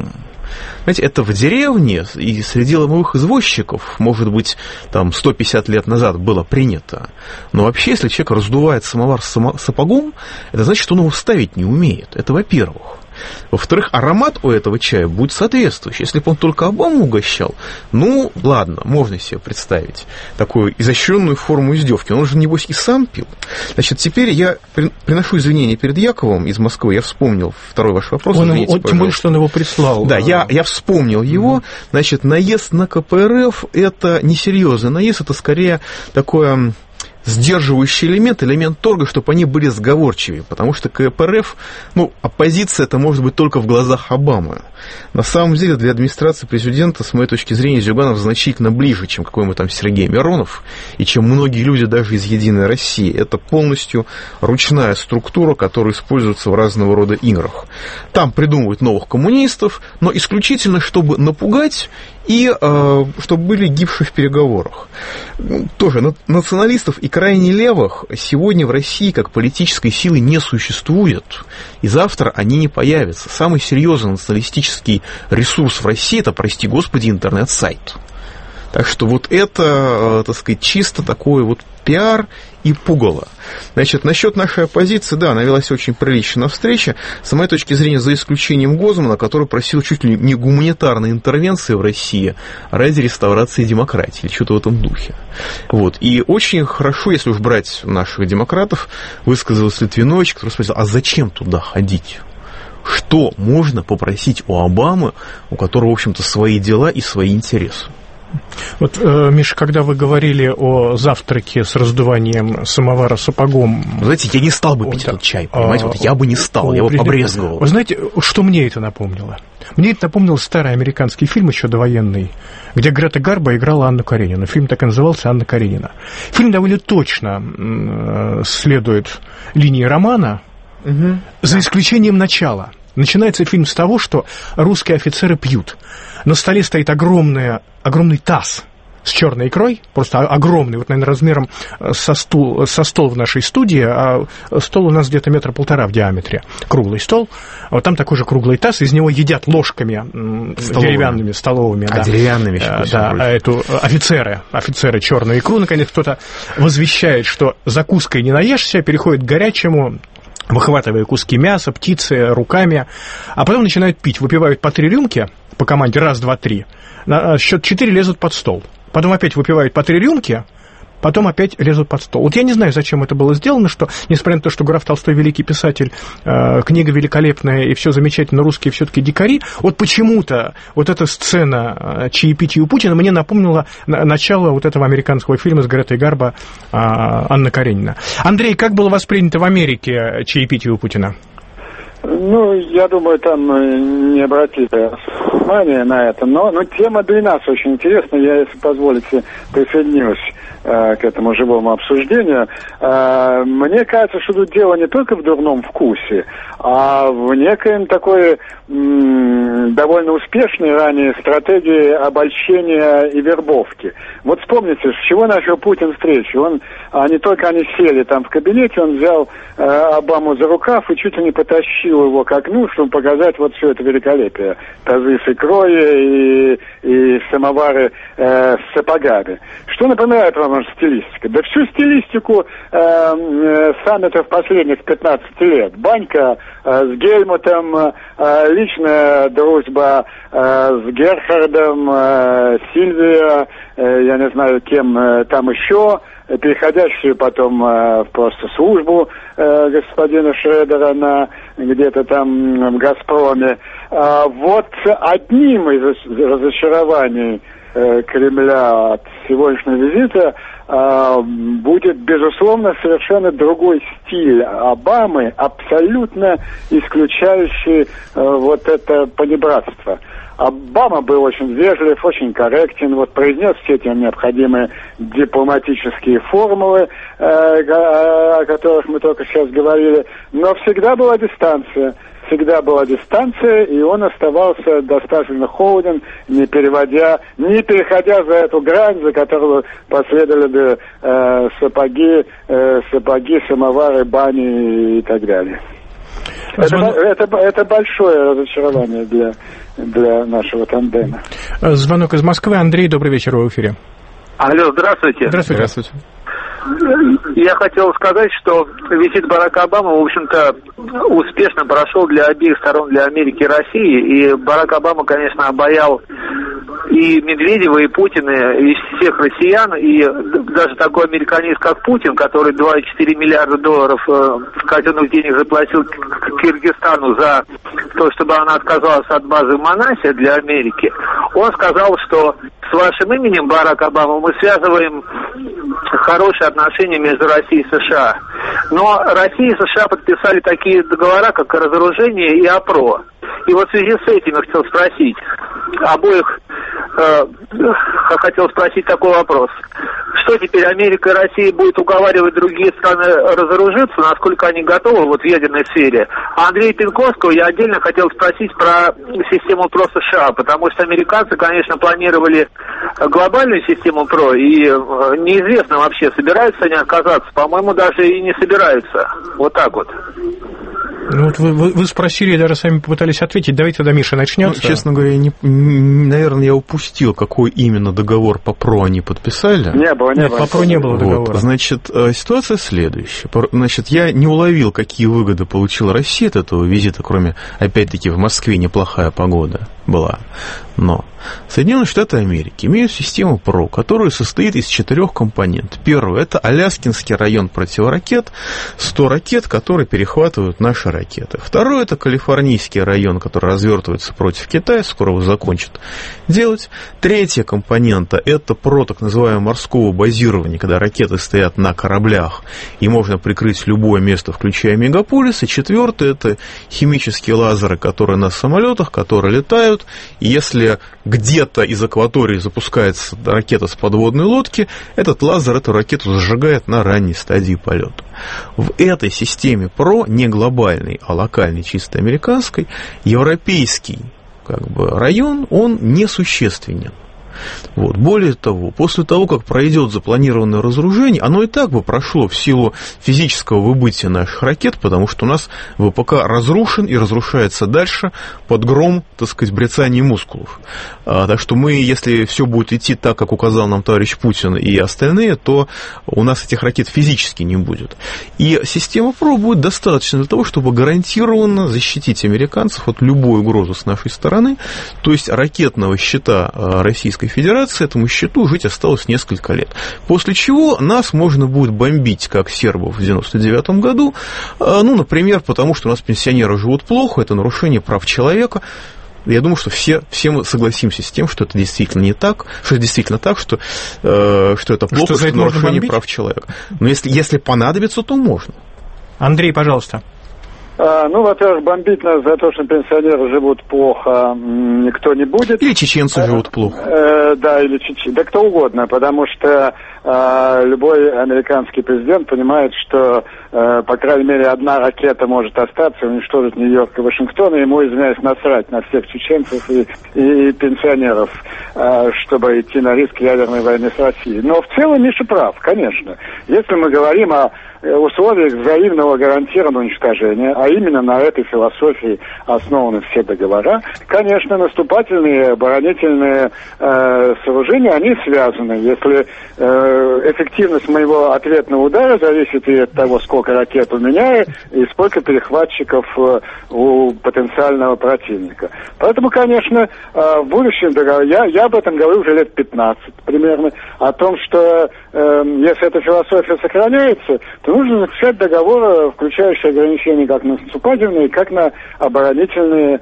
Знаете, это в деревне и среди ломовых извозчиков, может быть, там 150 лет назад было принято. Но вообще, если человек раздувает самовар с сапогом, это значит, что он его ставить не умеет. Это во-первых. Во-вторых, аромат у этого чая будет соответствующий. Если бы он только Обаму угощал, ну, ладно, можно себе представить такую изощренную форму издевки. Он же, небось, и сам пил. Значит, теперь я приношу извинения перед Яковом из Москвы. Я вспомнил второй ваш вопрос. Тем более, что он его прислал. Да, я вспомнил его. Значит, наезд на КПРФ – это несерьезный наезд, это скорее такое... сдерживающий элемент торга, чтобы они были сговорчивее, потому что КПРФ, оппозиция это может быть только в глазах Обамы. На самом деле для администрации президента, с моей точки зрения, Зюганов значительно ближе, чем какой-нибудь там Сергей Миронов, и чем многие люди даже из «Единой России». Это полностью ручная структура, которая используется в разного рода играх. Там придумывают новых коммунистов, но исключительно, чтобы напугать и чтобы были гибшие в переговорах. Тоже националистов и крайне левых сегодня в России как политической силы не существует, и завтра они не появятся. Самый серьезный националистический ресурс в России – это, прости господи, интернет-сайт. Так что вот это, так сказать, чисто такой вот пиар и пугало. Значит, насчет нашей оппозиции, да, она велась очень прилично на встрече, с моей точки зрения, за исключением Гозмана, который просил чуть ли не гуманитарной интервенции в России ради реставрации демократии, или что-то в этом духе. Вот. И очень хорошо, если уж брать наших демократов, высказался Литвинович, который спросил, а зачем туда ходить? Что можно попросить у Обамы, у которого, в общем-то, свои дела и свои интересы? Вот, Миша, когда вы говорили о завтраке с раздуванием самовара сапогом... Знаете, я не стал бы пить этот чай, понимаете? Вот я бы не стал, я бы побрезговал. Вы знаете, что мне это напомнило? Мне это напомнило старый американский фильм, еще довоенный, где Грета Гарбо играла Анну Каренину. Фильм так и назывался «Анна Каренина». Фильм довольно точно следует линии романа, за исключением начала. Начинается фильм с того, что русские офицеры пьют. На столе стоит огромный таз с черной икрой, просто огромный, вот, наверное, размером со стол в нашей студии, а стол у нас где-то 1,5 метра в диаметре, круглый стол, а вот там такой же круглый таз, из него едят ложками деревянными, столовыми. А да. Деревянными еще. Да, офицеры черную икру, наконец кто-то возвещает, что закуской не наешься, переходит к горячему, выхватывая куски мяса, птицы руками, а потом начинают пить, выпивают по 3 рюмки, по команде раз, два, три, на счет 4 лезут под стол, потом опять выпивают по 3 рюмки, потом опять лезут под стол. Вот я не знаю, зачем это было сделано, что, несмотря на то, что Граф Толстой великий писатель, книга великолепная и все замечательно, русские все-таки дикари, вот почему-то вот эта сцена чаепития у Путина мне напомнила начало вот этого американского фильма с Гретой Гарбо «Анна Каренина». Андрей, как было воспринято в Америке чаепитие у Путина? Я думаю, там не обратили внимания на это, но тема для нас очень интересна. Я, если позволите, присоединюсь к этому живому обсуждению. Мне кажется, что тут дело не только в дурном вкусе, а в некоем такой довольно успешной ранее стратегии обольщения и вербовки. Вот вспомните, с чего начал Путин встречу. Не только они сели там в кабинете, он взял Обаму за рукав и чуть ли не потащил его к окну, чтобы показать вот все это великолепие. Тазы с икрой и самовары с сапогами. Что напоминает вам стилистика? Да всю стилистику саммитов последних 15 лет. Банька с Гельмутом, личная дружба с Герхардом, Сильвия, я не знаю, кем там еще, переходящую потом в просто службу господина Шредера где-то там в «Газпроме». Вот одним из разочарований Кремля от сегодняшнего визита будет, безусловно, совершенно другой стиль Обамы, абсолютно исключающий вот это понебратство. Обама был очень вежлив, очень корректен, произнес все эти необходимые дипломатические формулы, о которых мы только сейчас говорили, но всегда была дистанция. И он оставался достаточно холоден, не переходя за эту грань, за которую последовали бы сапоги, самовары, бани и так далее. Это большое разочарование для нашего тандема. Звонок из Москвы. Андрей, добрый вечер, вы в эфире. Алло, здравствуйте. Здравствуйте. Я хотел сказать, что визит Барака Обамы, в общем-то, успешно прошел для обеих сторон, для Америки и России. И Барак Обама, конечно, обаял и Медведева, и Путина, и всех россиян, и даже такой американист, как Путин, который 2,4 миллиарда долларов казенных денег заплатил Кыргызстану за то, чтобы она отказалась от базы в Манасе для Америки, он сказал, что с вашим именем, Барак Обама, мы связываем хорошие отношения между Россией и США. Но Россия и США подписали такие договора, как о разоружении и ОПРО. И вот в связи с этим я хотел спросить хотел спросить такой вопрос. Что теперь Америка и Россия будут уговаривать другие страны разоружиться, насколько они готовы вот в ядерной сфере? А Андрея Пинковского я отдельно хотел спросить про систему ПРО США, потому что американцы, конечно, планировали глобальную систему ПРО, и неизвестно вообще, собираются они отказаться. По-моему, даже и не собираются. Вот так вот. Ну, вот вы спросили, и даже сами попытались ответить. Давайте тогда Миша начнет. Ну, честно говоря, наверное, я упустил, какой именно договор по ПРО они подписали. Не было. По ПРО не было договора. Вот, значит, ситуация следующая. Значит, я не уловил, какие выгоды получила Россия от этого визита, кроме, опять-таки, в Москве неплохая погода была. Но Соединенные Штаты Америки имеют систему ПРО, которая состоит из 4 компонентов. Первый – это Аляскинский район противоракет, 100 ракет, которые перехватывают наши ракеты. Второй – это Калифорнийский район, который развертывается против Китая, скоро его закончат делать. Третья компонента – это ПРО, так называемого морского базирования, когда ракеты стоят на кораблях, и можно прикрыть любое место, включая мегаполис. И четвертое – это химические лазеры, которые на самолетах, которые летают, и если где-то из акватории запускается ракета с подводной лодки, этот лазер эту ракету зажигает на ранней стадии полета. В этой системе ПРО, не глобальной, а локальной, чисто американской, европейский район, он несущественен. Вот. Более того, после того, как пройдет запланированное разоружение, оно и так бы прошло в силу физического выбытия наших ракет, потому что у нас ВПК разрушен и разрушается дальше под гром, так сказать, брецания мускулов. Так что мы, если все будет идти так, как указал нам товарищ Путин и остальные, то у нас этих ракет физически не будет. И система ПРО будет достаточно для того, чтобы гарантированно защитить американцев от любой угрозы с нашей стороны. То есть ракетного щита Российской Федерации этому щиту жить осталось несколько лет. После чего нас можно будет бомбить, как сербов в 1999 году. Ну, например, потому что у нас пенсионеры живут плохо, это нарушение прав человека. Я думаю, что все мы согласимся с тем, что это действительно не так, что это действительно так, что это плохо, что это нарушение прав человека. Но если понадобится, то можно. Андрей, пожалуйста. Ну, во-первых, бомбить нас за то, что пенсионеры живут плохо, никто не будет. Или чеченцы живут плохо. Да, или чеченцы. Да кто угодно, потому что любой американский президент понимает, что, по крайней мере, одна ракета может остаться и уничтожить Нью-Йорк и Вашингтон, и ему, извиняюсь, насрать на всех чеченцев и пенсионеров, чтобы идти на риск ядерной войны с Россией. Но в целом Миша прав, конечно. Если мы говорим о условиях взаимного гарантированного уничтожения, а именно на этой философии основаны все договора, конечно, наступательные, оборонительные сооружения, они связаны. Если эффективность моего ответного удара зависит и от того, сколько ракет у меня, и сколько перехватчиков у потенциального противника. Поэтому, конечно, в будущем я об этом говорю уже лет 15 примерно, о том, что если эта философия сохраняется, то нужно заключать договоры, включающие ограничения как на наступательные, как на оборонительные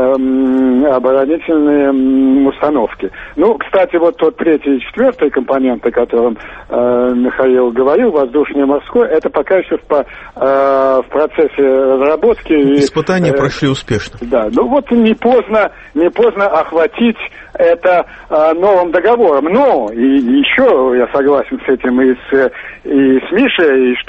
установки. Ну, кстати, вот тот третий и четвертый компонент, о котором Михаил говорил, воздушный и морской, это пока еще в процессе разработки. Испытания прошли успешно. Да, ну вот не поздно охватить это новым договором. Но и еще я согласен с этим и с Мишей, и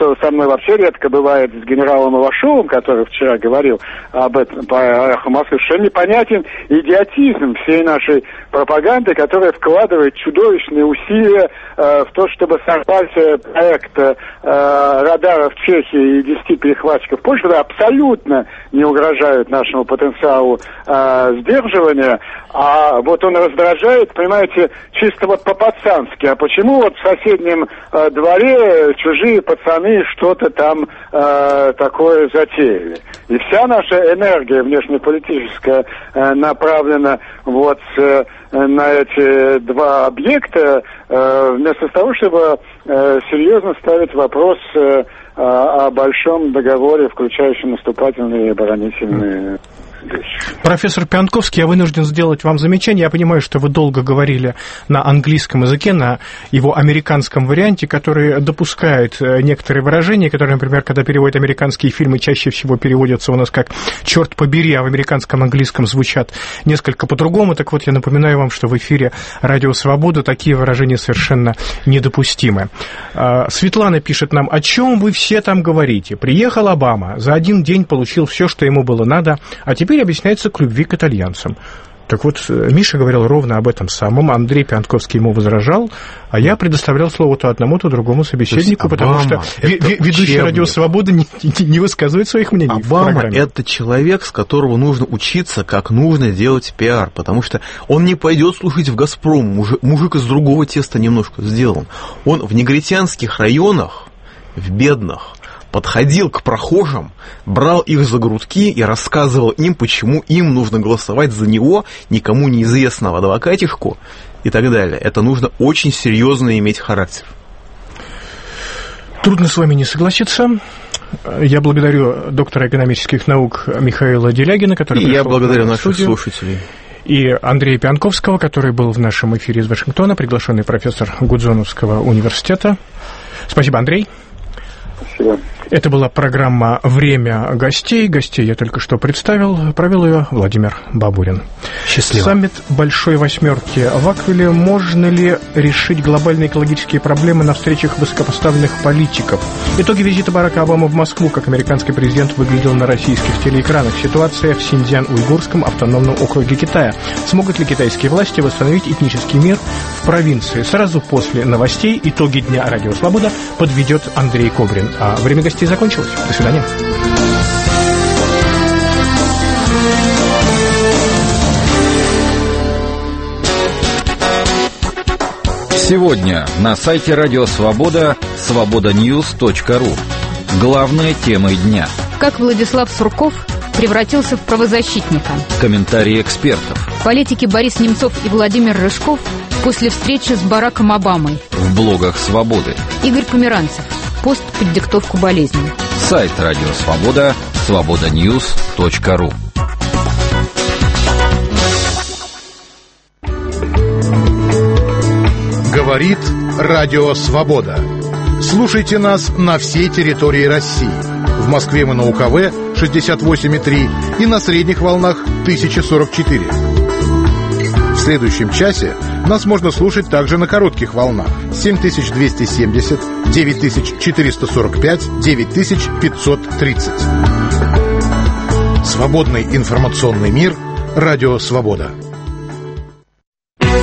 что со мной вообще редко бывает с генералом Ивашовым, который вчера говорил об этом по «Эхо Москвы», совершенно непонятен идиотизм всей нашей пропаганды, которая вкладывает чудовищные усилия в то, чтобы сорвать проект радара в Чехии и 10 перехватчиков в Польше, которые абсолютно не угрожают нашему потенциалу сдерживания, а вот он раздражает, понимаете, чисто вот по-пацански. А почему вот в соседнем дворе чужие пацаны что-то там такое затеяли? И вся наша энергия внешнеполитическая направлена вот на эти два объекта, вместо того, чтобы серьезно ставить вопрос о большом договоре, включающем наступательные и оборонительные вещи. Профессор Пианковский, я вынужден сделать вам замечание. Я понимаю, что вы долго говорили на английском языке, на его американском варианте, который допускает некоторые выражения, которые, например, когда переводят американские фильмы, чаще всего переводятся у нас как «черт побери», а в американском английском звучат несколько по-другому. Так вот, я напоминаю вам, что в эфире «Радио Свобода» такие выражения совершенно недопустимы. Светлана пишет нам: «О чем вы все там говорите? Приехал Обама, за один день получил все, что ему было надо, а теперь объясняется к любви к итальянцам». Так вот, Миша говорил ровно об этом самом, Андрей Пианковский ему возражал, а я предоставлял слово то одному, то другому собеседнику, потому что ведущий «Радио Свобода» не высказывает своих мнений. Обама – это человек, с которого нужно учиться, как нужно делать пиар, потому что он не пойдет служить в «Газпром», мужик из другого теста немножко сделан. Он в негритянских районах, в бедных, подходил к прохожим, брал их за грудки и рассказывал им, почему им нужно голосовать за него, никому неизвестного адвокатишку и так далее. Это нужно очень серьезно иметь характер. Трудно с вами не согласиться. Я благодарю доктора экономических наук Михаила Делягина, который пришел. Я благодарю наших слушателей. И Андрея Пианковского, который был в нашем эфире из Вашингтона, приглашенный профессор Гудзоновского университета. Спасибо, Андрей. Спасибо. Это была программа «Время гостей». Гостей я только что представил. Провел ее Владимир Бабурин. Счастливо. Саммит Большой Восьмерки в Аквиле. Можно ли решить глобальные экологические проблемы на встречах высокопоставленных политиков? Итоги визита Барака Обамы в Москву. Как американский президент выглядел на российских телеэкранах. Ситуация в Синьцзян-Уйгурском автономном округе Китая. Смогут ли китайские власти восстановить этнический мир в провинции? Сразу после новостей итоги дня «Радио Свобода» подведет Андрей Кобрин. А время гостей закончилось. До свидания. Сегодня на сайте Радио Свобода свободаnews.ru. Главные темы дня. Как Владислав Сурков превратился в правозащитника. Комментарии экспертов. Политики Борис Немцов и Владимир Рыжков после встречи с Бараком Обамой. В блогах Свободы. Игорь Померанцев. Пост под диктовку болезни. Сайт Радио Свобода свободаnews.ru. Говорит Радио Свобода. Слушайте нас на всей территории России. В Москве мы на УКВ 68,3 и на средних волнах 1044. В следующем часе нас можно слушать также на коротких волнах 7270, 9445, 9530. Свободный информационный мир. Радио Свобода.